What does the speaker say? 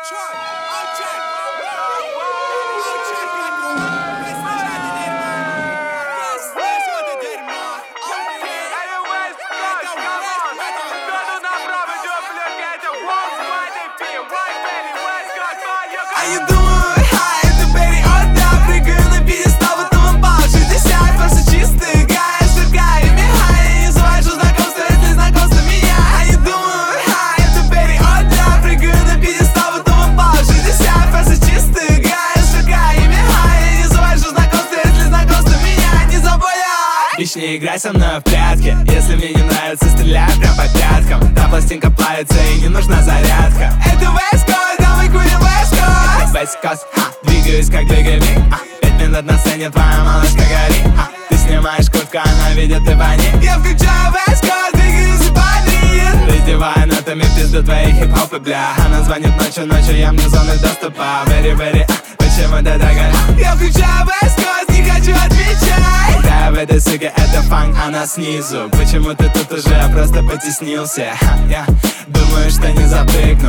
А я думаю, это Берри, о да, прыгаю на пьедестал, будто вам балл 60. Просто чистый гай, сверкаю ими хай. Не звать, что знакомство, если знакомство меня. А я думаю, это Берри, о да, прыгаю на пьедестал, будто вам балл 60. Просто чистый гай, сверкаю ими хай. Не звать, что знакомство, если знакомство меня. Не забывай. Лишь не играй со мной в прятки. Если мне не нравится, стреляй прям по пяткам. Та пластинка плавится и не нужна зарядка. Это West Coast, да мы курим West Coast. West Coast, двигаюсь как двигатель. 5 минут на сцене, твоя малышка горит. Ты снимаешь куртку, она видит и фонит. Я включаю West Coast, двигаюсь и падает. Раздевая нотами пизду твои хип-хопы, бля. Она звонит ночью, я мне зоны доступа. Very, почему ты дорогая? Я включаю West Coast, не хочу отвечать. Да, в этой суке это фанк, она снизу. Почему ты тут уже просто потеснился? Я думаю, что не запрыг.